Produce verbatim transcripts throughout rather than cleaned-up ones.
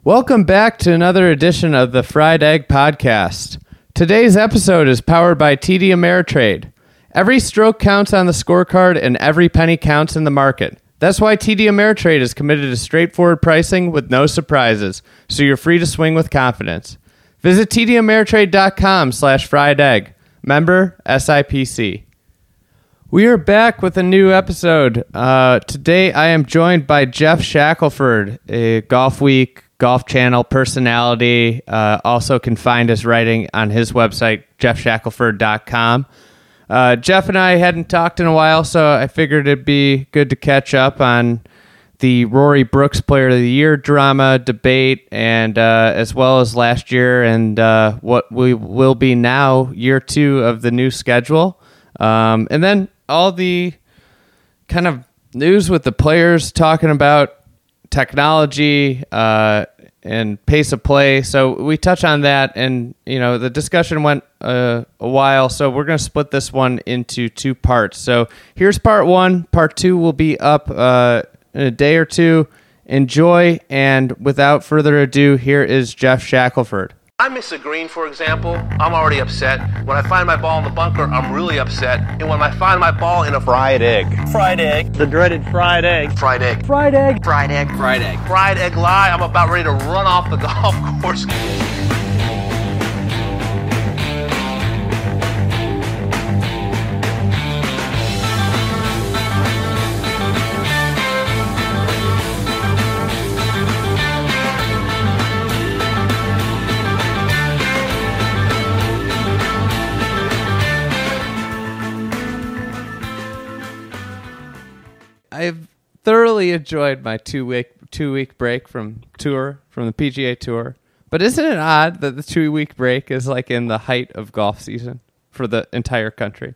Welcome back to another edition of the Fried Egg Podcast. Today's episode is powered by T D Ameritrade. Every stroke counts on the scorecard and every penny counts in the market. That's why T D Ameritrade is committed to straightforward pricing with no surprises, so you're free to swing with confidence. Visit tdameritrade.com slash fried egg. Member S I P C. We are back with a new episode. Uh, today I am joined by Geoff Shackelford, a Golf Week Golf Channel personality. Uh, also can find his writing on his website, jeff shackelford dot com. Uh, Jeff and I hadn't talked in a while, so I figured it'd be good to catch up on the Rory Brooks Player of the Year drama debate, and uh, as well as last year and uh, what we will be now, year two of the new schedule. Um, and then all the kind of news with the players talking about technology uh, and pace of play. So we touch on that, and you know the discussion went uh, a while. So we're going to split this one into two parts. So here's part one. Part two will be up uh, in a day or two. Enjoy, and without further ado, here is Geoff Shackelford. I miss a green, for example, I'm already upset. When I find my ball in the bunker, I'm really upset. And when I find my ball in a fried egg. Fried egg. The dreaded fried egg. Fried egg. Fried egg. Fried egg. Fried egg. Fried egg lie, I'm about ready to run off the golf course. I've thoroughly enjoyed my two week two week break from tour from the P G A Tour. But isn't it odd that the two week break is like in the height of golf season for the entire country?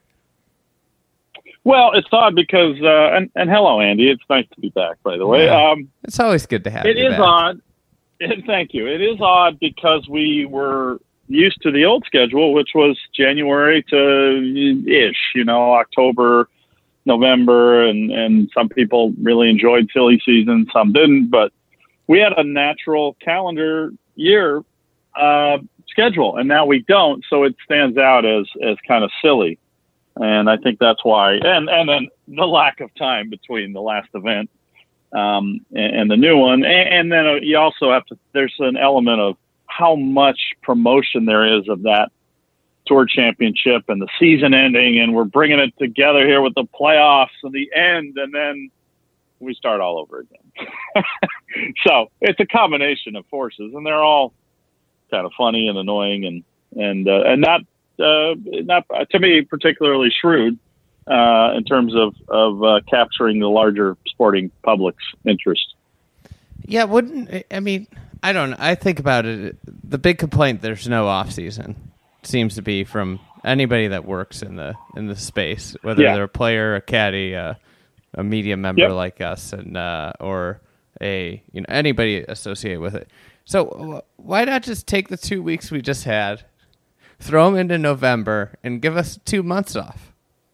Well, it's odd because uh, and, and hello, Andy. It's nice to be back. By the way, Yeah. um, It's always good to have it you is back. odd. Thank you. It is odd because we were used to the old schedule, which was January to ish. You know, October, November, and, and some people really enjoyed silly season, some didn't, but we had a natural calendar year uh, schedule, and now we don't, so it stands out as, as kind of silly. And I think that's why, and, and then the lack of time between the last event um, and, and the new one. And, and then you also have to, there's an element of how much promotion there is of that Tour Championship and the season ending, and we're bringing it together here with the playoffs and the end, and then we start all over again. So it's a combination of forces, and they're all kind of funny and annoying, and and uh, and not uh, not to me particularly shrewd uh, in terms of of uh, capturing the larger sporting public's interest. Yeah, wouldn't I mean? I don't know. I think about it. The big complaint: there's no off season. Seems to be from anybody that works in the in the space, whether Yeah. they're a player, a caddy, uh, a media member Yep. like us, and uh, or a you know anybody associated with it. So uh, why not just take the two weeks we just had, throw them into November, and give us two months off?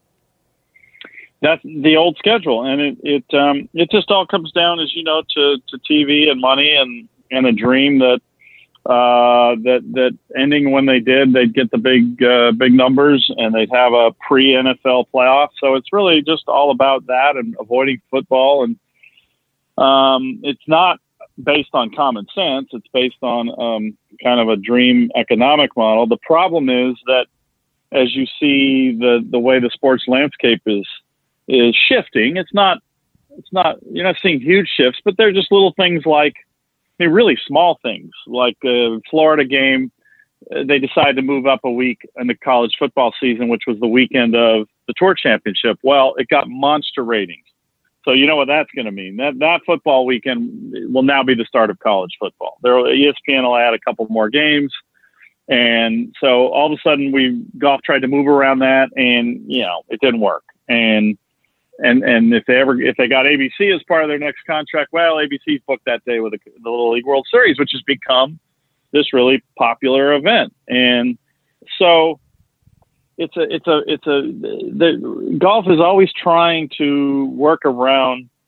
That's the old schedule, and it it um, it just all comes down, as you know, to, to T V and money and, and a dream that. Uh, that that ending when they did, they'd get the big uh, big numbers, and they'd have a pre N F L playoff. So it's really just all about that and avoiding football. And um, it's not based on common sense. It's based on um, kind of a dream economic model. The problem is that as you see the the way the sports landscape is is shifting, it's not it's not you're not seeing huge shifts, but they're just little things like. I mean, really small things like a Florida game. Uh, they decided to move up a week in the college football season, which was the weekend of the Tour Championship. Well, it got monster ratings. So you know what that's going to mean. That that football weekend will now be the start of college football. There, E S P N will add a couple more games. And so all of a sudden we golf tried to move around that, and, you know, it didn't work. And And and if they ever if they got A B C as part of their next contract, well, A B C's booked that day with the, the Little League World Series, which has become this really popular event. And so it's a it's a it's a the golf is always trying to work around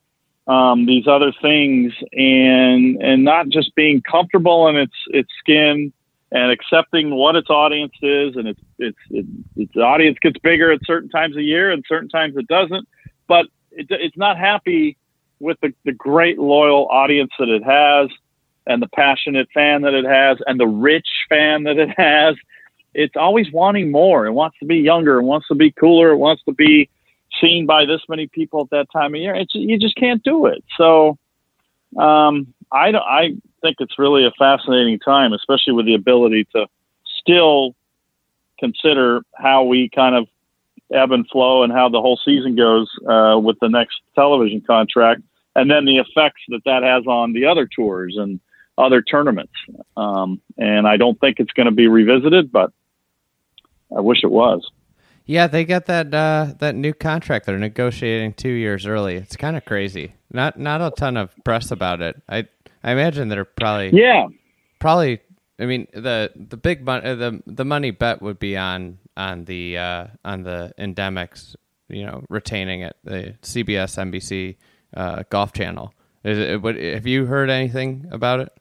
um, these other things, and and not just being comfortable in its its skin and accepting what its audience is, and its its it, its audience gets bigger at certain times of year, and certain times it doesn't. But it, it's not happy with the, the great loyal audience that it has, and the passionate fan that it has, and the rich fan that it has. It's always wanting more. It wants to be younger. It wants to be cooler. It wants to be seen by this many people at that time of year. It's, you just can't do it. So um, I, don't, I think it's really a fascinating time, especially with the ability to still consider how we kind of ebb and flow and how the whole season goes uh, with the next television contract, and then the effects that that has on the other tours and other tournaments. Um, and I don't think it's going to be revisited, but I wish it was. Yeah, they got that uh, that new contract they're negotiating two years early. It's kind of crazy. Not not a ton of press about it. I I imagine they're probably yeah probably. I mean the the big mon- the the money bet would be on on the uh, on the endemics, you know, retaining it, the C B S N B C uh, Golf Channel. Is it, what, have you heard anything about it?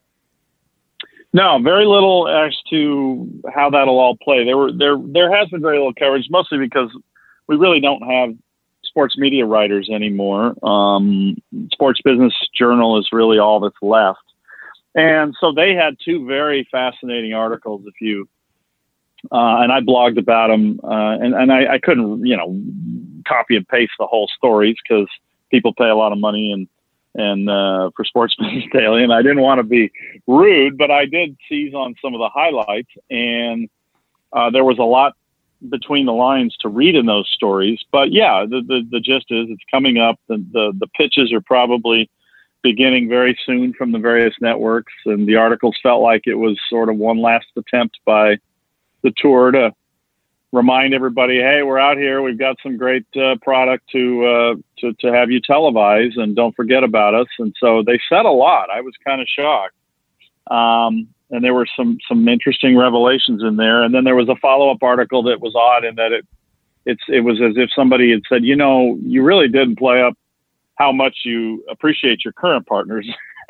No, very little as to how that'll all play. There were there there has been very little coverage, mostly because we really don't have sports media writers anymore. Um, Sports Business Journal is really all that's left, and so they had two very fascinating articles. If you uh, and I blogged about them, uh, and and I, I couldn't you know copy and paste the whole stories because people pay a lot of money and. and uh, for Sports Business Daily, and I didn't want to be rude, but I did seize on some of the highlights, and uh, there was a lot between the lines to read in those stories. But yeah, the the, the gist is it's coming up. The, the the pitches are probably beginning very soon from the various networks, and the articles felt like it was sort of one last attempt by the tour to remind everybody, hey, we're out here. We've got some great uh, product to, uh, to to have you televise, and don't forget about us. And so they said a lot. I was kind of shocked. Um, and there were some some interesting revelations in there. And then there was a follow-up article that was odd in that it it's it was as if somebody had said, you know, you really didn't play up how much you appreciate your current partners.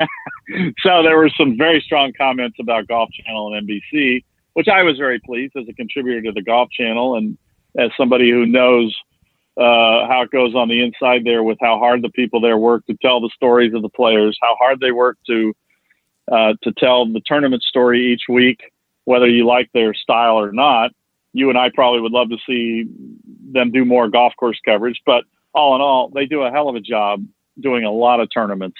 So there were some very strong comments about Golf Channel and N B C, which I was very pleased as a contributor to the Golf Channel and as somebody who knows uh, how it goes on the inside there with how hard the people there work to tell the stories of the players, how hard they work to uh, to tell the tournament story each week, whether you like their style or not. You and I probably would love to see them do more golf course coverage, but all in all, they do a hell of a job doing a lot of tournaments.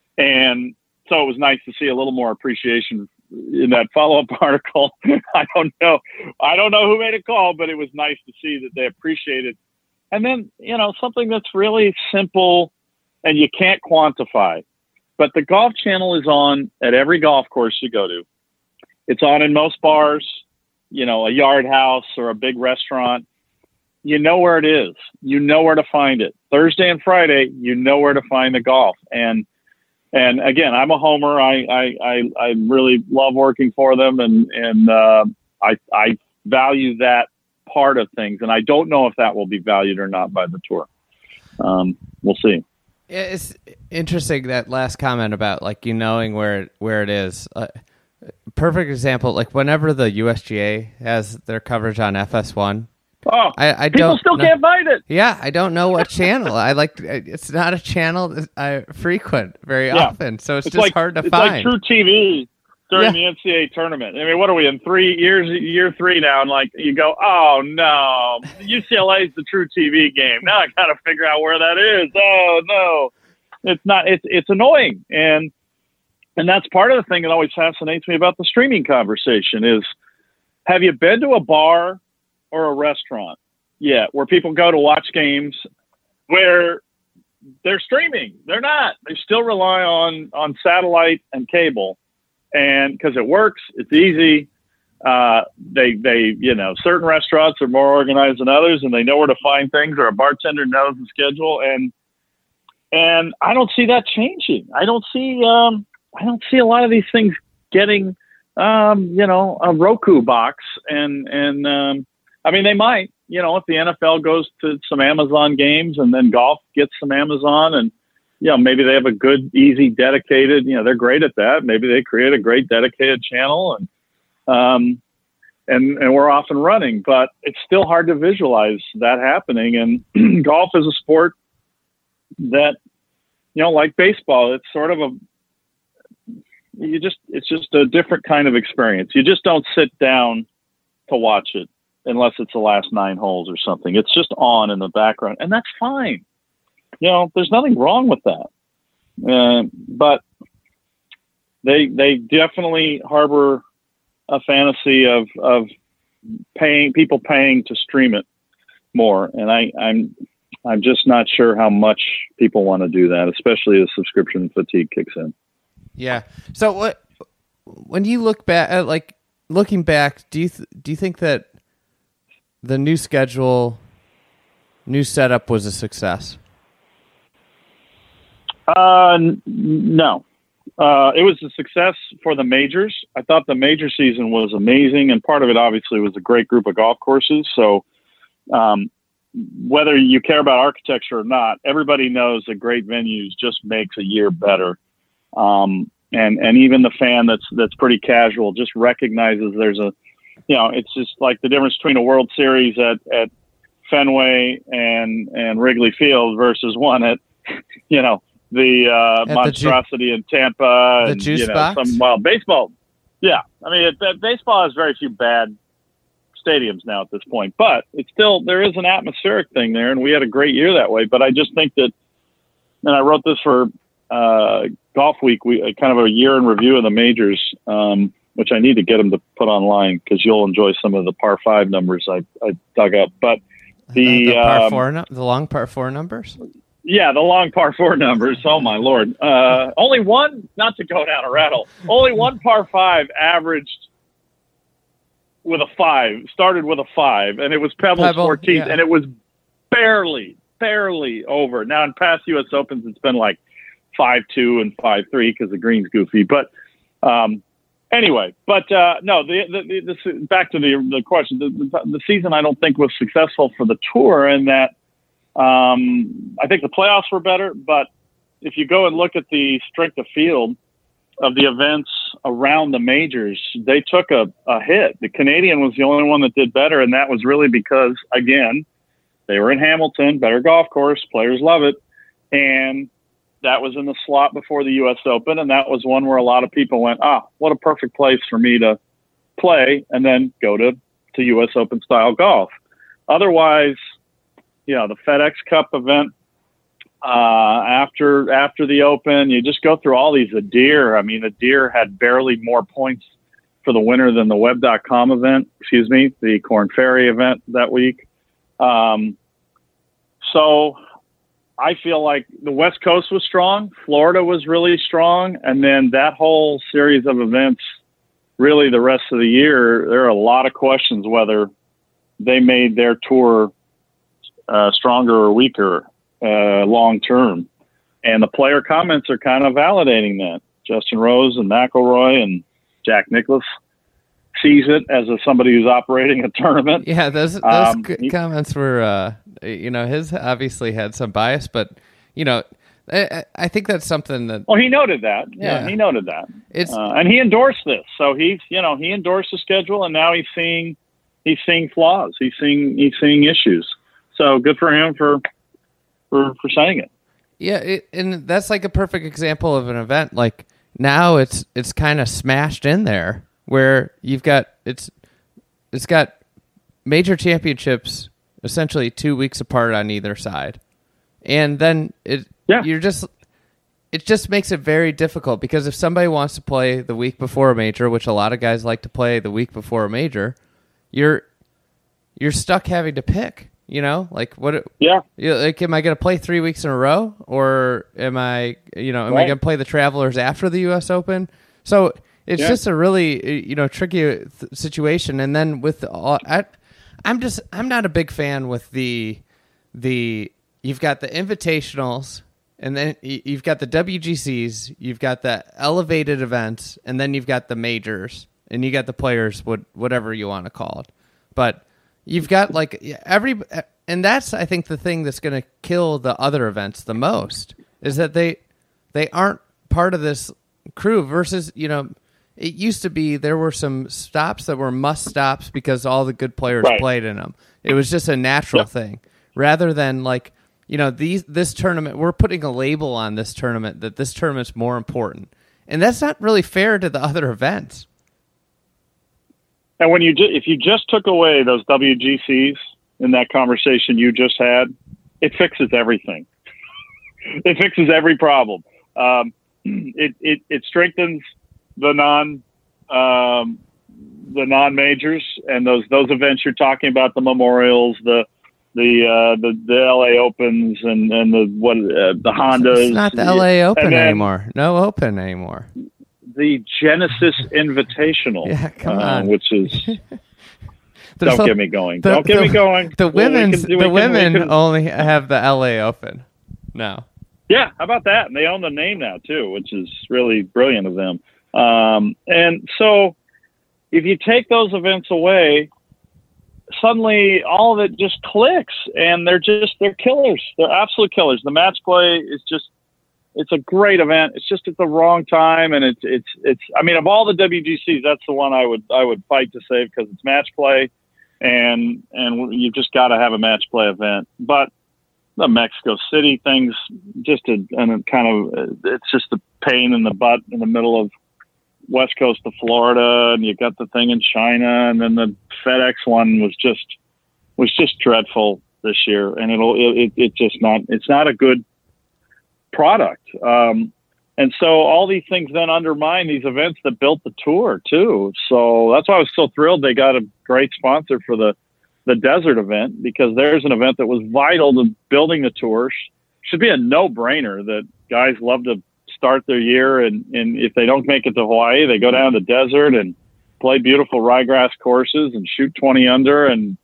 And so it was nice to see a little more appreciation in that follow-up article. I don't know. I don't know who made a call, but it was nice to see that they appreciated. And then, you know, something that's really simple and you can't quantify, but the Golf Channel is on at every golf course you go to. It's on in most bars, you know, a yard house or a big restaurant. You know where it is. You know where to find it. Thursday and Friday, you know where to find the golf. And And again, I'm a homer. I, I, I, I really love working for them, and and uh, I I value that part of things. And I don't know if that will be valued or not by the tour. Um, we'll see. It's interesting, that last comment about like you knowing where it, where it is. Uh, perfect example, like whenever the U S G A has their coverage on F S one. Oh, I, I people don't still know. can't find it. Yeah, I don't know what channel. I like. It's not a channel I frequent very Yeah. often, so it's, It's just like hard to it's find. like True T V during Yeah. the N C double A tournament. I mean, what are we in three years? Year three now, and like you go, oh no, U C L A is the True T V game. Now I got to figure out where that is. Oh no, it's not. It's it's annoying, and and that's part of the thing that always fascinates me about the streaming conversation is, have you been to a bar or a restaurant? Yeah, where people go to watch games where they're streaming. They're not. They still rely on, on satellite and cable, and because it works, it's easy. Uh, they, they, you know, certain restaurants are more organized than others, and they know where to find things, or a bartender knows the schedule. And, and I don't see that changing. I don't see, um, I don't see a lot of these things getting, um, you know, a Roku box. And, and, um, I mean, they might, you know, if the N F L goes to some Amazon games and then golf gets some Amazon, and, you know, maybe they have a good, easy, dedicated, you know, they're great at that. Maybe they create a great dedicated channel and, um, and, and we're off and running, but it's still hard to visualize that happening. And golf is a sport that, you know, like baseball, it's sort of a, you just, it's just a different kind of experience. You just don't sit down to watch it unless it's the last nine holes or something. It's just on in the background, and that's fine. You know, there's nothing wrong with that. Uh, but they, they definitely harbor a fantasy of, of paying people paying to stream it more. And I, I'm, I'm just not sure how much people want to do that, especially as subscription fatigue kicks in. Yeah. So what, when you look back at, like looking back, do you, th- do you think that the new schedule, new setup was a success? Uh, n- no. Uh, it was a success for the majors. I thought the major season was amazing, and part of it obviously was a great group of golf courses. So, um, whether you care about architecture or not, everybody knows that great venues just makes a year better. Um, and, and even the fan that's, that's pretty casual just recognizes there's a, you know, it's just like the difference between a World Series at, at Fenway and, and Wrigley Field versus one at, you know, the uh, monstrosity ju- in Tampa the and, juice you know, box? some wild baseball. Yeah. I mean, it, it, baseball has very few bad stadiums now at this point, but it's still, there is an atmospheric thing there, and we had a great year that way. But I just think that, and I wrote this for uh, Golf Week, we uh, kind of a year in review of the majors, um, which I need to get them to put online because you'll enjoy some of the par five numbers I, I dug up. But the, the, the par um, four, the long par four numbers. Yeah, the long par four numbers. Oh my Lord! Uh, only one, not to go down a rattle. Only one par five averaged with a five. Started with a five, and it was Pebbles Pebble, fourteenth, yeah. and it was barely, barely over. Now in past U S Opens, it's been like five two and five three because the green's goofy. But um, anyway, but uh, no. The, the, the, the back to the the question. The, the, the season I don't think was successful for the tour, in that. Um, I think the playoffs were better, but if you go and look at the strength of field of the events around the majors, they took a, a hit. The Canadian was the only one that did better, and that was really because, again, they were in Hamilton, better golf course, players love it, and that was in the slot before the U S Open, and that was one where a lot of people went, ah, what a perfect place for me to play and then go to, to U S Open style golf. Otherwise, you know, the FedEx Cup event uh, after after the Open, you just go through all these. Adair, I mean, Adair had barely more points for the winner than the Web dot com event, excuse me, the Corn Ferry event that week. Um, so I feel like the West Coast was strong. Florida was really strong. And then that whole series of events, really the rest of the year, there are a lot of questions whether they made their tour Uh, stronger or weaker uh, long term, and the player comments are kind of validating that. Justin Rose and McIlroy and Jack Nicklaus sees it as a, somebody who's operating a tournament. Yeah, those those um, c- he, comments were, uh, you know, his obviously had some bias, but you know, I, I think that's something that. Well, he noted that. Yeah, Yeah. he noted that. It's uh, and he endorsed this, so he's you know he endorsed the schedule, and now he's seeing he's seeing flaws. He's seeing he's seeing issues. So good for him for for, for saying it. Yeah, it, and that's like a perfect example of an event. Like now, it's it's kind of smashed in there where you've got it's it's got major championships essentially two weeks apart on either side, and then it yeah. you're just it just makes it very difficult because if somebody wants to play the week before a major, which a lot of guys like to play the week before a major, you're you're stuck having to pick. You know, like what? Yeah. Like, am I going to play three weeks in a row, or am I, you know, am right. I going to play the Travelers after the U S Open? So it's yeah. just a really, you know, tricky th- situation. And then with all, I, I'm just, I'm not a big fan with the, the. You've got the invitationals, and then you've got the W G Cs, you've got the elevated events, and then you've got the majors, and you got the players, what whatever you want to call it, but. You've got like every, and that's I think the thing that's going to kill the other events the most is that they they aren't part of this crew versus, you know, it used to be there were some stops that were must stops because all the good players right. played in them. It was just a natural yep. thing rather than like, you know, these this tournament, we're putting a label on this tournament that this tournament's more important. And that's not really fair to the other events. And when you ju- if you just took away those W G Cs in that conversation you just had, it fixes everything. It fixes every problem. Um, it, it it strengthens the non um, the non majors and those those events you're talking about, the memorials, the the uh, the, the L A Opens and and the what uh, the Hondas. It's not the L A Open then, anymore. No Open anymore. The Genesis Invitational, yeah, come uh, on. which is don't a, get me going. The, don't get the, me going. The women's can, the can, women can, only have the L A Open. No. Yeah, how about that? And they own the name now too, which is really brilliant of them. Um, and so, if you take those events away, suddenly all of it just clicks, and they're just they're killers. They're absolute killers. The match play is just. It's a great event. It's just at the wrong time, and it's it's it's. I mean, of all the W G Cs, that's the one I would I would fight to save because it's match play, and and you've just got to have a match play event. But the Mexico City thing's just a and it kind of it's just a pain in the butt in the middle of West Coast of Florida, and you got the thing in China, and then the FedEx one was just was just dreadful this year, and it'll it, it, it just not it's not a good product. Um, and so all these things then undermine these events that built the tour too. So that's why I was so thrilled they got a great sponsor for the, the desert event, because there's an event that was vital to building the tour. Should be a no brainer that guys love to start their year. And, and if they don't make it to Hawaii, they go down to the desert and play beautiful ryegrass courses and shoot twenty under and,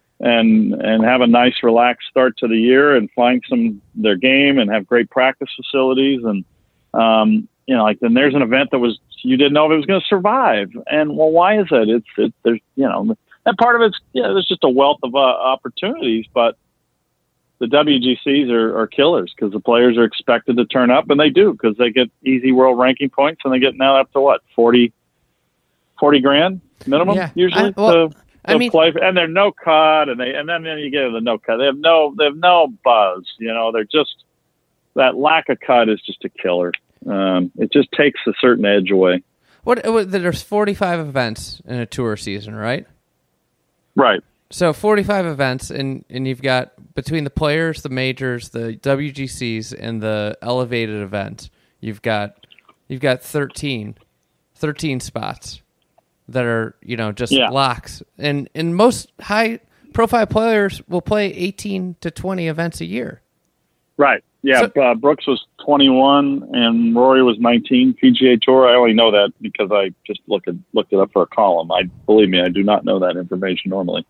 and and have a nice relaxed start to the year and find some their game and have great practice facilities. And, um, you know, like then there's an event that was, you didn't know if it was going to survive. And well, why is it? It's, it, there's, you know, and part of it's, yeah, there's just a wealth of uh, opportunities, but the W G Cs are, are killers because the players are expected to turn up, and they do because they get easy world ranking points, and they get now up to what, forty, forty grand minimum yeah. usually I, well, to, I mean, play, and they're no cut, and they and then, then you get the no cut. They have no they have no buzz. You know, they're just that lack of cut is just a killer. Um, it just takes a certain edge away. What, what there's forty-five events in a tour season, right? Right. So forty-five events, and and you've got between the players, the majors, the W G Cs, and the elevated event, you've got you've got thirteen, thirteen spots that are, you know, just yeah. locks. And and most high profile players will play eighteen to twenty events a year. Right. Yeah. So, uh, Brooks was twenty-one and Rory was nineteen P G A Tour. I only know that because I just looked at, looked it up for a column. I believe me, I do not know that information normally.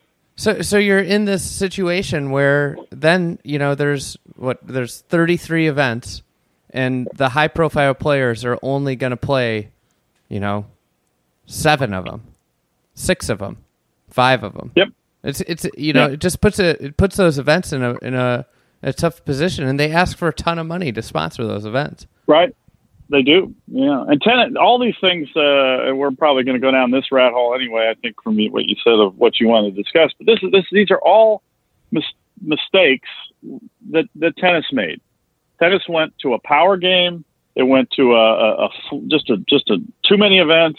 So so you're in this situation where then, you know, there's what there's thirty-three events, and the high profile players are only going to play, you know, seven of them, six of them, five of them. Yep. It's it's you know yep. it just puts it it puts those events in a in a, a tough position, and they ask for a ton of money to sponsor those events. Right. They do. Yeah. And tenant, all these things, uh, we're probably going to go down this rat hole anyway, I think, from what you said of what you want to discuss. But this is this these are all mis- mistakes that, that tennis made. Tennis went to a power game. It went to a, a, a just a just a too many events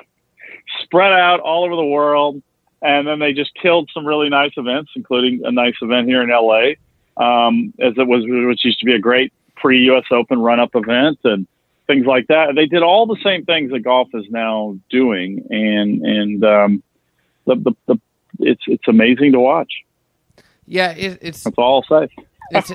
spread out all over the world, and then they just killed some really nice events, including a nice event here in L A, um, as it was, which used to be a great pre-U S Open run-up event and things like that. They did all the same things that golf is now doing, and and um, the, the the it's it's amazing to watch. Yeah, it, it's that's all I'll say. It's,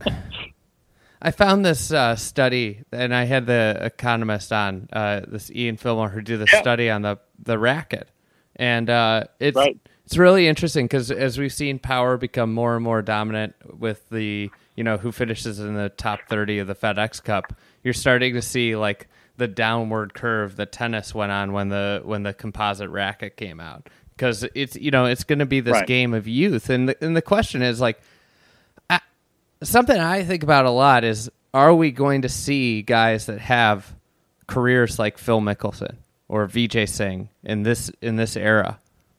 I found this uh, study, and I had the economist on, uh, this Ian Fillmore, who did the yeah. study on the, the racket. And uh, it's right. it's really interesting because as we've seen power become more and more dominant with the, you know, who finishes in the top thirty of the FedEx Cup, you're starting to see like the downward curve that tennis went on when the when the composite racket came out. Because it's, you know, it's going to be this right. game of youth. And the, and the question is like, something I think about a lot is are we going to see guys that have careers like Phil Mickelson or Vijay Singh in this in this era?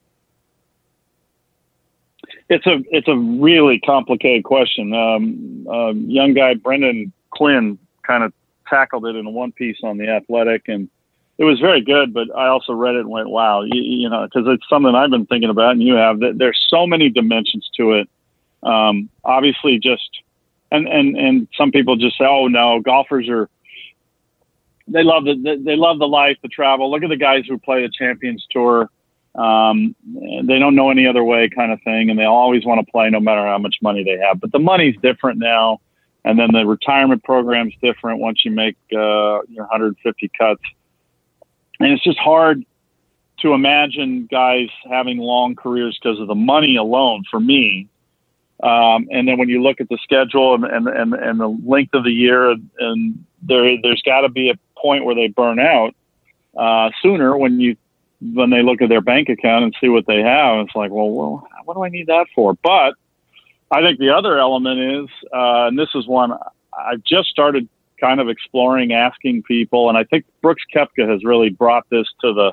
It's a it's a really complicated question. Um, uh, young guy Brendan Quinn kind of tackled it in one piece on The Athletic, and it was very good. But I also read it and went, "Wow," you, you know, because it's something I've been thinking about, and you have. That there's so many dimensions to it. Um, obviously, just and and and some people just say, "Oh no, golfers are." They love the they love the life, the travel. Look at the guys who play the Champions Tour. Um, they don't know any other way, kind of thing, and they always want to play no matter how much money they have. But the money's different now, and then the retirement program's different once you make uh, your one hundred fifty cuts. And it's just hard to imagine guys having long careers because of the money alone. For me, um, and then when you look at the schedule and and and, and the length of the year, and there there's got to be a point where they burn out uh, sooner when you. when they look at their bank account and see what they have. It's like, well, well, what do I need that for? But I think the other element is, uh, and this is one I've just started kind of exploring, asking people, and I think Brooks Koepka has really brought this to the,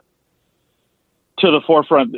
to the forefront.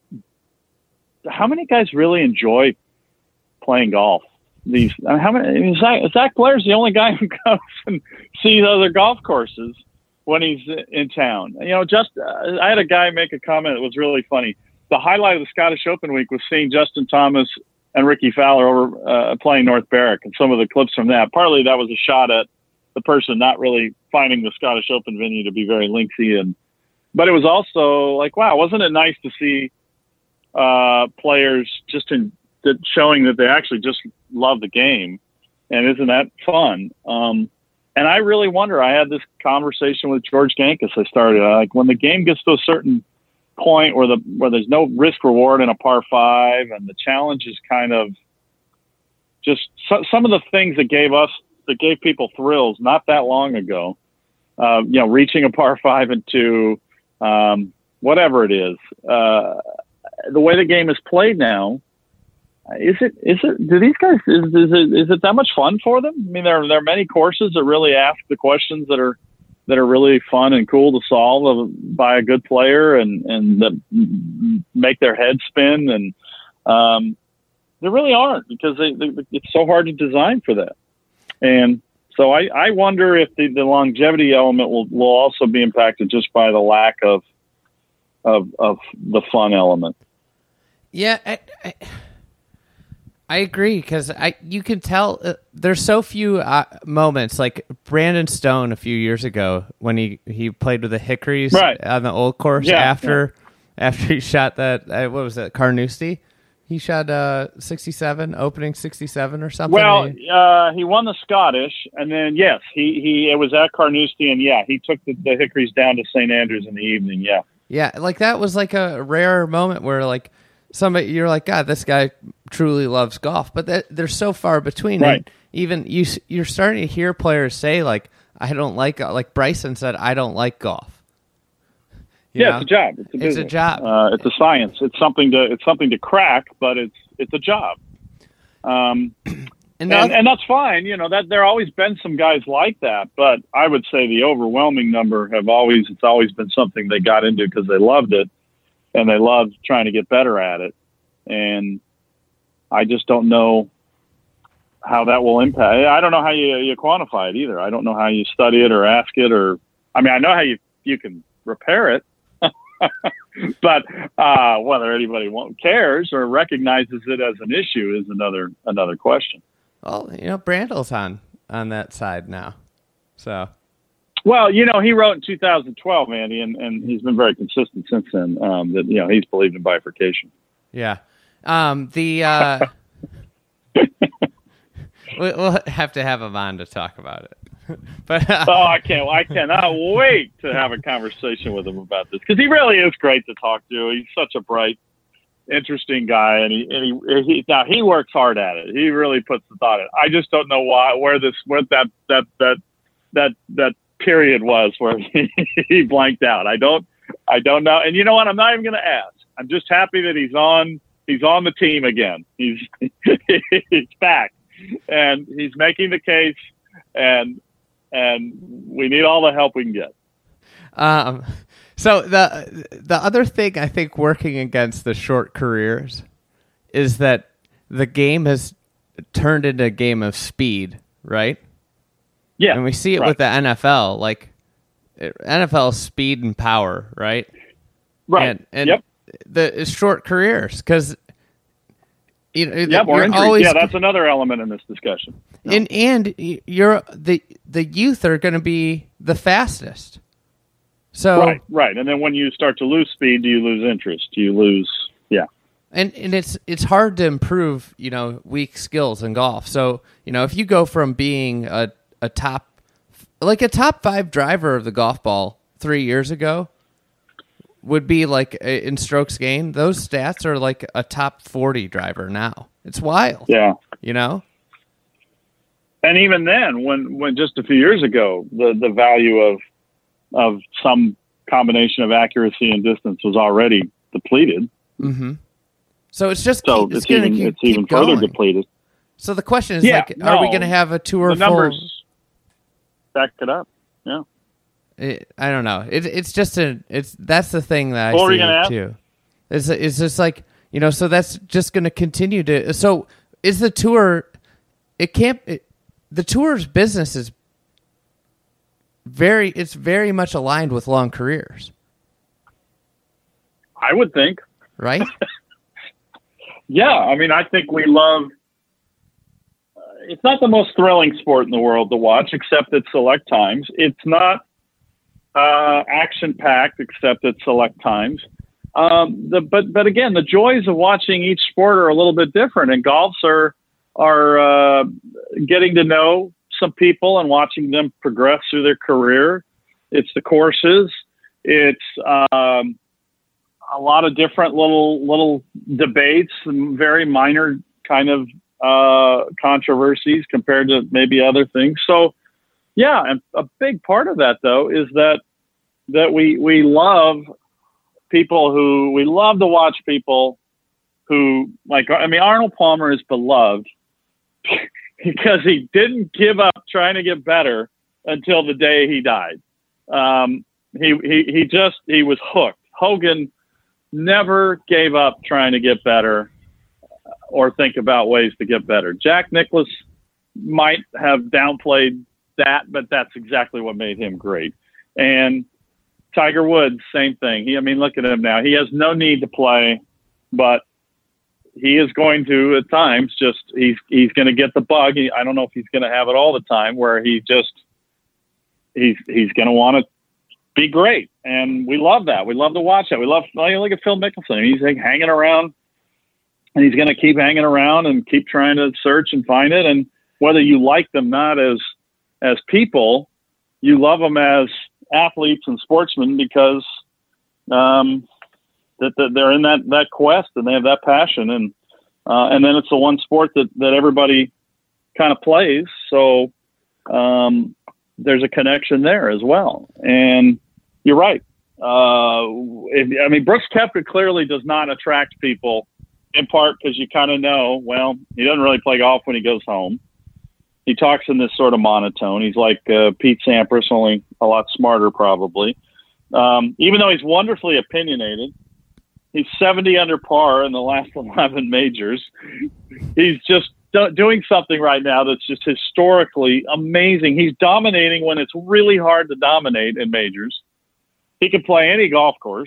How many guys really enjoy playing golf? These, how many, Zach, Zach Blair's the only guy who goes and sees other golf courses when he's in town. You know, just uh, I had a guy make a comment that was really funny. The highlight of the Scottish Open week was seeing Justin Thomas and Ricky Fowler over uh, playing North Berwick, and some of the clips from that. Partly that was a shot at the person not really finding the Scottish Open venue to be very lengthy, and but it was also like, wow, wasn't it nice to see uh, players just in that showing that they actually just love the game, and isn't that fun? Um, And I really wonder, I had this conversation with George Gankus. I started like when the game gets to a certain point where the, where there's no risk reward in a par five and the challenge is kind of just so, some of the things that gave us, that gave people thrills not that long ago, uh, you know, reaching a par five and two, um, whatever it is, uh, the way the game is played now, Is it, is it, do these guys, is, is it, is it that much fun for them? I mean, there, there are many courses that really ask the questions that are, that are really fun and cool to solve by a good player and, and that make their head spin. And, um, there really aren't because they, they, it's so hard to design for that. And so I, I wonder if the, the longevity element will, will also be impacted just by the lack of, of, of the fun element. Yeah. I, I... I agree because I you can tell uh, there's so few uh, moments like Brandon Stone a few years ago when he, he played with the Hickories right. on the old course yeah, after yeah. after he shot that uh, what was that Carnoustie he shot uh, sixty-seven opening sixty-seven or something. Well, uh, he won the Scottish and then yes he, he it was at Carnoustie and yeah he took the, the Hickories down to Saint Andrews in the evening. Yeah, yeah, like that was like a rare moment where like. Somebody, you're like, God, this guy truly loves golf, but that, they're so far between. Right. And even you, you're starting to hear players say, like, I don't like, like Bryson said, I don't like golf. You yeah, know? it's a job. It's a, it's a job. Uh, it's a science. It's something to, it's something to crack, but it's, it's a job. Um, and, and, and that's fine. You know, that there always been some guys like that, but I would say the overwhelming number have always, it's always been something they got into because they loved it. And they love trying to get better at it. And I just don't know how that will impact. I don't know how you, you quantify it either. I don't know how you study it or ask it or, I mean, I know how you, you can repair it, but uh, whether anybody won't, cares or recognizes it as an issue is another, another question. Well, you know, Brandel's on, on that side now. So. Well, you know, he wrote in two thousand twelve, Andy, and, and he's been very consistent since then, um, that, you know, he's believed in bifurcation. Yeah. Um, the, uh, we'll have to have him on to talk about it. But uh, oh, I can't, I cannot wait to have a conversation with him about this because he really is great to talk to. He's such a bright, interesting guy, and he, and he, he now he works hard at it. He really puts the thought in. I just don't know why, where this, where that, that, that, that, that, period was where he, he blanked out. I don't, I don't know. And you know what? I'm not even going to ask. I'm just happy that he's on, he's on the team again. He's, he's back and he's making the case and and we need all the help we can get. Um, so the the other thing I think working against the short careers is that the game has turned into a game of speed, right? Yeah, and we see it right. with the N F L, like N F L speed and power, right? Right. And, and yep. the short careers, because you know, yeah, more you're injuries. always, yeah, that's another element in this discussion. No. And and you're the the youth are going to be the fastest. So right, right, and then when you start to lose speed, do you lose interest? Do you lose? Yeah. And and it's it's hard to improve, you know, weak skills in golf. So, you know, if you go from being a, a top, like a top five driver of the golf ball three years ago would be like a, in strokes gained, those stats are like a top forty driver now. It's wild. Yeah. You know? And even then, when, when just a few years ago, the, the value of of some combination of accuracy and distance was already depleted. Mm-hmm. So it's just so keep, it's, it's even keep, it's even keep further going. depleted. So the question is, yeah, like, are no, we going to have a tour the numbers full? back it up? Yeah. It, I don't know. It, it's just a. It's that's the thing that I what were see you gonna ask? too. It's it's just like, you know. So that's just going to continue to. So is the tour? It can't. It, the tour's business is very. It's very much aligned with long careers. I would think. Right. Yeah, I mean, I think we love. Uh, it's not the most thrilling sport in the world to watch, except at select times. It's not uh, action-packed, except at select times. Um, the, but but again, the joys of watching each sport are a little bit different, and golfs are are uh, getting to know some people and watching them progress through their career. It's the courses. It's um, a lot of different little little debates, and very minor kind of uh, controversies compared to maybe other things. So, yeah, and a big part of that though is that that we we love people who we love to watch people who, like, I mean, Arnold Palmer is beloved because he didn't give up trying to get better until the day he died. Um, he he he just he was hooked. Hogan never gave up trying to get better or think about ways to get better. Jack Nicklaus might have downplayed that, but that's exactly what made him great. And Tiger Woods, same thing. He, I mean, look at him now. He has no need to play, but he is going to at times just he's he's going to get the bug. He, I don't know if he's going to have it all the time, where he just he's he's going to want to be great, and we love that. We love to watch that. We love like, look at Phil Mickelson. He's like, hanging around, and he's going to keep hanging around and keep trying to search and find it. And whether you like them not as as people, you love them as athletes and sportsmen because um, that, that they're in that, that quest and they have that passion. And uh, and then it's the one sport that, that everybody kind of plays. So um, there's a connection there as well. And you're right. Uh, if, I mean, Brooks Koepka clearly does not attract people, in part because you kind of know, well, he doesn't really play golf when he goes home. He talks in this sort of monotone. He's like uh, Pete Sampras, only a lot smarter probably. Um, even though he's wonderfully opinionated, he's seventy under par in the last eleven majors. He's just do- doing something right now that's just historically amazing. He's dominating when it's really hard to dominate in majors. He can play any golf course.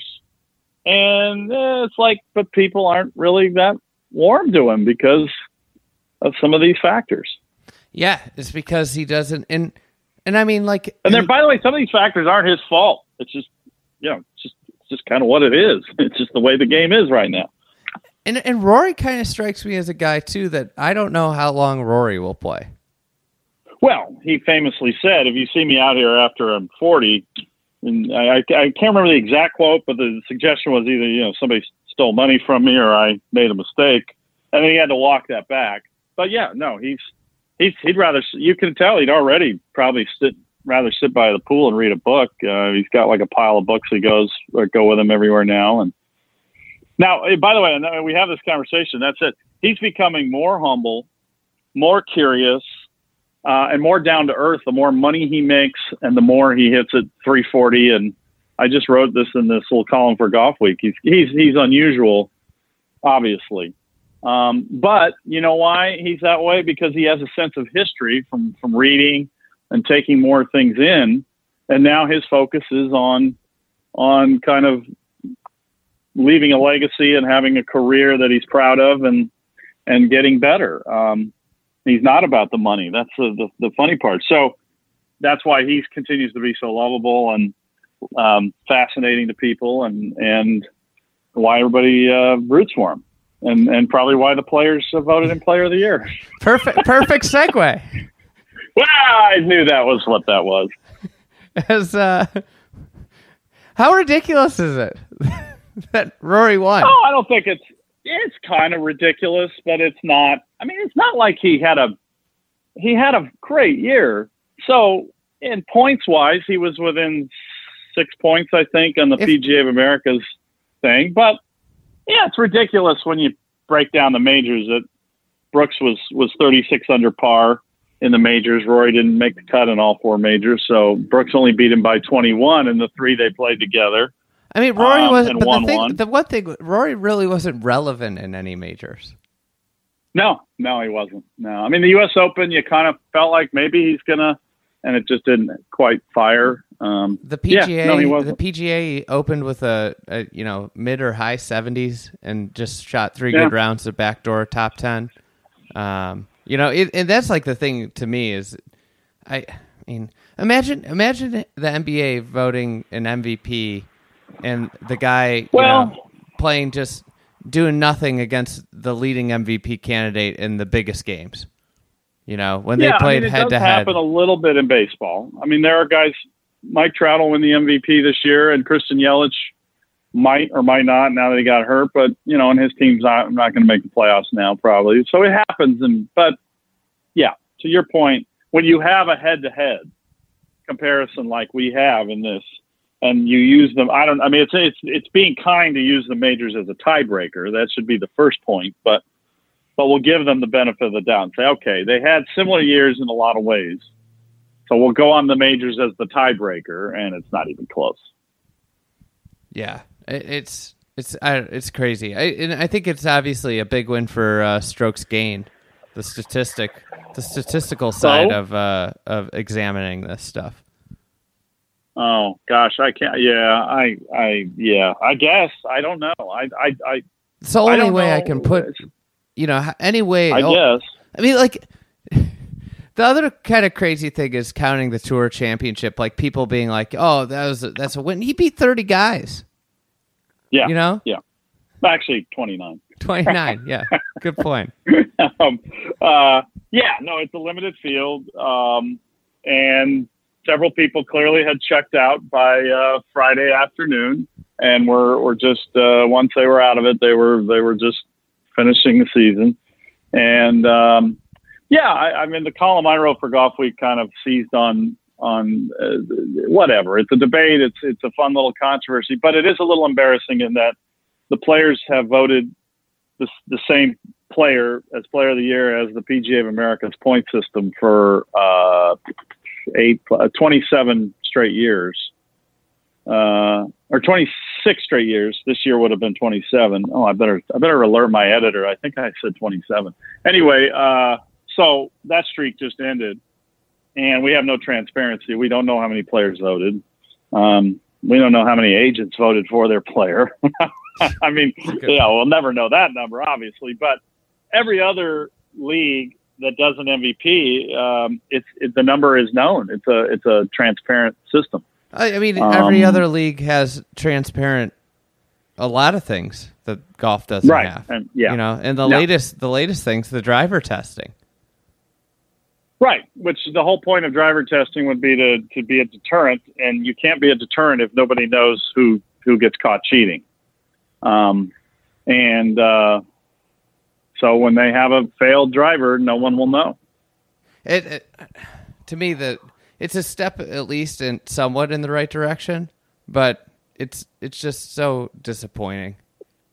And eh, it's like, but people aren't really that warm to him because of some of these factors. Yeah, it's because he doesn't, and and I mean, like, and then, by the way, some of these factors aren't his fault. It's just, you know, it's just it's just kind of what it is. It's just the way the game is right now. And and Rory kind of strikes me as a guy too that I don't know how long Rory will play. Well, he famously said, "If you see me out here after I'm forty," and I, I can't remember the exact quote, but the suggestion was either, you know, somebody stole money from me or I made a mistake, and then he had to walk that back. But yeah, no, he's. He's, he'd rather, you can tell he'd already probably sit, rather sit by the pool and read a book. Uh, he's got like a pile of books he goes, or go with him everywhere now. And now, by the way, and we have this conversation, that's it. He's becoming more humble, more curious, uh, and more down to earth. The more money he makes, and the more he hits at three forty. And I just wrote this in this little column for Golf Week. He's he's he's unusual, obviously, um, but you know why he's that way? Because he has a sense of history from from reading and taking more things in, and now his focus is on on kind of leaving a legacy and having a career that he's proud of, and and getting better. Um, he's not about the money. That's the, the the funny part. So that's why he continues to be so lovable and um, fascinating to people, and and why everybody uh, roots for him, and and probably why the players voted him Player of the Year. Perfect, perfect segue. Well, I knew that was what that was. As uh, how ridiculous is it that Rory won? Oh, I don't think it's it's kind of ridiculous, but it's not. I mean, it's not like he had a he had a great year. So in points wise, he was within six points, I think, on the If, P G A of America's thing. But yeah, it's ridiculous when you break down the majors that Brooks was was thirty-six under par in the majors. Rory didn't make the cut in all four majors, so Brooks only beat him by twenty-one in the three they played together. I mean, Rory um, wasn't. But won the, thing, one. the one thing, Rory really wasn't relevant in any majors. No, no, he wasn't. No, I mean the U S Open, you kind of felt like maybe he's gonna, and it just didn't quite fire. Um, The P G A, yeah, no, he wasn't. the P G A opened with a, a you know mid or high seventies and just shot three Yeah. good rounds at backdoor top ten. Um, you know, it, and that's like the thing to me is, I, I mean, imagine imagine the N B A voting an M V P, and the guy Well- you know, playing just doing nothing against the leading M V P candidate in the biggest games. You know, when yeah, they played I mean, it head does to head. happen a little bit in baseball. I mean, there are guys. Mike Trout will win the M V P this year, and Christian Yelich might or might not now that he got hurt. But you know, and his team's not not going to make the playoffs now, probably. So it happens. And but yeah, to your point, when you have a head-to-head comparison like we have in this, and you use them, I don't. I mean, it's it's it's being kind to use the majors as a tiebreaker. That should be the first point. But but we'll give them the benefit of the doubt and say, okay, they had similar years in a lot of ways. So we'll go on the majors as the tiebreaker, and it's not even close. Yeah, it, it's it's I, it's crazy. I and I think it's obviously a big win for uh, strokes gained, the statistic, the statistical side of uh, of examining this stuff. Oh gosh, I can't. Yeah, I, I, yeah, I guess I don't know. I, I, I. It's the I only don't way I know. can put, you know, any way. I oh, guess. I mean, like. The other kind of crazy thing is counting the tour championship, like people being like, "Oh, that was a, that's a win." He beat thirty guys. Yeah. You know. Yeah. Actually, twenty-nine. twenty-nine. Yeah. Good point. um, uh, yeah. No, it's a limited field, um, and several people clearly had checked out by uh, Friday afternoon, and were were just uh, once they were out of it, they were they were just finishing the season, and. Um, Yeah, I, I mean, the column I wrote for Golf Week kind of seized on on uh, whatever. It's a debate. It's it's a fun little controversy, but it is a little embarrassing in that the players have voted the, the same player as Player of the Year as the P G A of America's point system for uh, eight, uh, twenty-seven straight years, uh, or twenty-six straight years. This year would have been twenty-seven. Oh, I better I better alert my editor. I think I said twenty-seven. Anyway. Uh, So that streak just ended, and we have no transparency. We don't know how many players voted. Um, we don't know how many agents voted for their player. I mean, yeah, we'll never know that number, obviously. But every other league that does an M V P, um, it's it, the number is known. It's a it's a transparent system. I, I mean, every Um, other league has transparent a lot of things that golf doesn't Right, have. and- yeah. You know, and the No. latest the latest things, the driver testing. Right, which the whole point of driver testing would be to, to be a deterrent, and you can't be a deterrent if nobody knows who, who gets caught cheating. Um, and uh, so when they have a failed driver, no one will know. It, it to me that it's a step at least in somewhat in the right direction, but it's it's just so disappointing.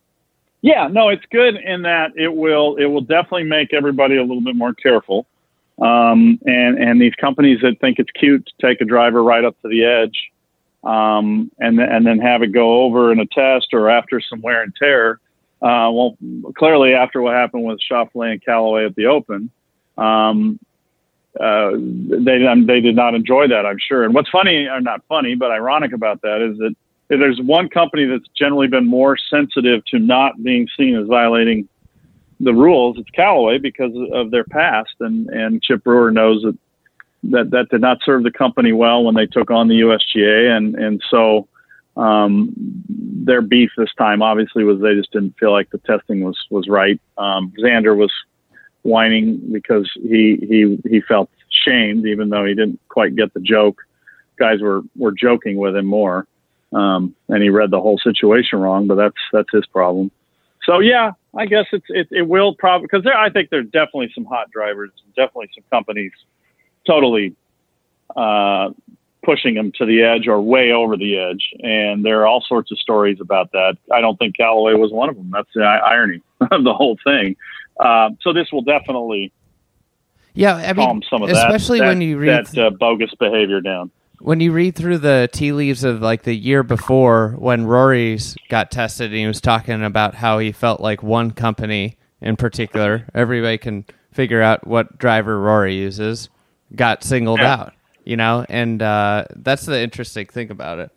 Yeah, no, it's good in that it will it will definitely make everybody a little bit more careful. Um, and, and these companies that think it's cute to take a driver right up to the edge, um, and, and then have it go over in a test or after some wear and tear. Uh, well, clearly after what happened with Schauffele and Callaway at the Open, um, uh, they, um, they did not enjoy that, I'm sure. And what's funny, or not funny, but ironic about that is that if there's one company that's generally been more sensitive to not being seen as violating the rules, it's Callaway, because of their past, and, and Chip Brewer knows that, that that did not serve the company well when they took on the U S G A, and and so um, their beef this time obviously was they just didn't feel like the testing was was right. Um, Xander was whining because he he he felt shamed, even though he didn't quite get the joke. Guys were were joking with him more, um, and he read the whole situation wrong. But that's that's his problem. So yeah, I guess it's it, it will probably, because there I think there's definitely some hot drivers, definitely some companies totally uh, pushing them to the edge or way over the edge, and there are all sorts of stories about that. I don't think Callaway was one of them. That's the irony of the whole thing. Uh, so this will definitely yeah, I mean, calm some of especially that, when you read that uh, bogus behavior down. When you read through the tea leaves of like the year before when Rory's got tested, and he was talking about how he felt like one company in particular, everybody can figure out what driver Rory uses, got singled yeah. out, you know, and uh, that's the interesting thing about it.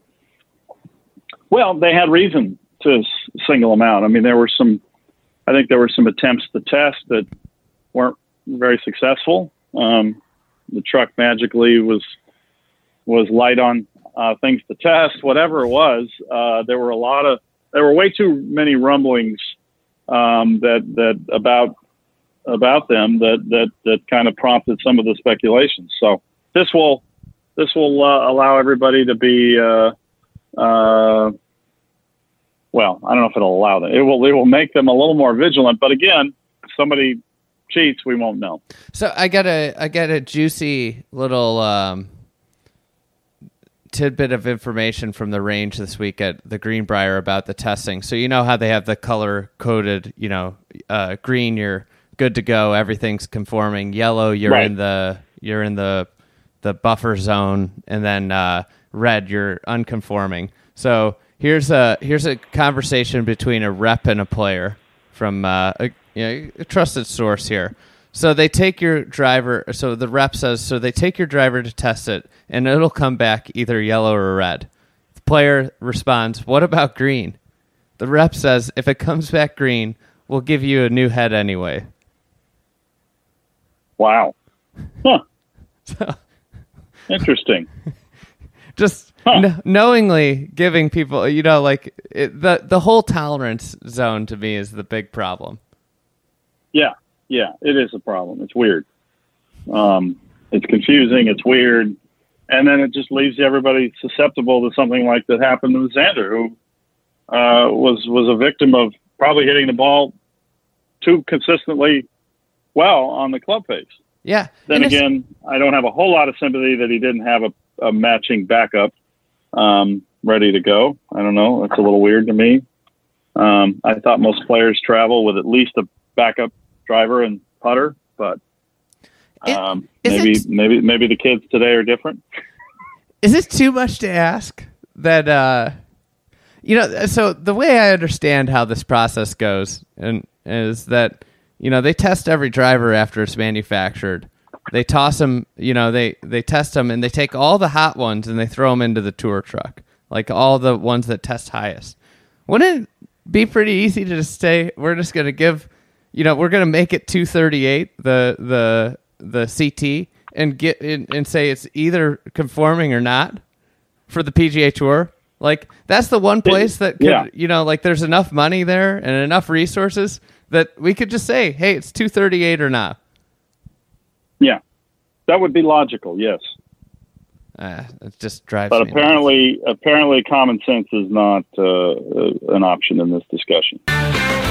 Well, they had reason to s- single him out. I mean, there were some, I think there were some attempts to test that weren't very successful. Um, the truck magically was was light on uh, things to test, whatever it was. Uh, there were a lot of, there were way too many rumblings um, that, that about, about them that, that, that kind of prompted some of the speculations. So this will, this will uh, allow everybody to be, uh, uh, well, I don't know if it'll allow them. It will, it will make them a little more vigilant, but again, if somebody cheats, we won't know. So I got a, I got a juicy little, um, tidbit of information from the range this week at the Greenbrier about the testing. So you know how they have the color coded, you know, uh, green, you're good to go, everything's conforming. Yellow, you're right. in the you're in the the buffer zone, and then uh, red, you're unconforming. So here's a here's a conversation between a rep and a player from uh, a, you know, a trusted source here. So they take your driver, so the rep says, so they take your driver to test it, and it'll come back either yellow or red. The player responds, what about green? The rep says, if it comes back green, we'll give you a new head anyway. Wow. Huh. So, interesting. Just huh. kn- knowingly giving people, you know, like it, the, the whole tolerance zone to me is the big problem. Yeah. Yeah, it is a problem. It's weird. Um, it's confusing. It's weird. And then it just leaves everybody susceptible to something like that happened with Xander, who uh, was was a victim of probably hitting the ball too consistently well on the club face. Yeah. Then again, I don't have a whole lot of sympathy that he didn't have a, a matching backup um, ready to go. I don't know. That's a little weird to me. Um, I thought most players travel with at least a backup driver and putter, but um, it, maybe it, maybe maybe the kids today are different. Is it too much to ask that uh, you know? So the way I understand how this process goes, and is that you know they test every driver after it's manufactured. They toss them, you know, they they test them, and they take all the hot ones and they throw them into the tour truck, like all the ones that test highest. Wouldn't it be pretty easy to just say we're just going to give You know, we're gonna make it two thirty-eight, the the the C T, and get in, and say it's either conforming or not for the P G A Tour. Like that's the one place that could, yeah. you know, like there's enough money there and enough resources that we could just say, hey, it's two thirty-eight or not. Yeah, that would be logical. Yes, uh, it just drives. But me apparently, nuts. apparently, common sense is not uh, an option in this discussion.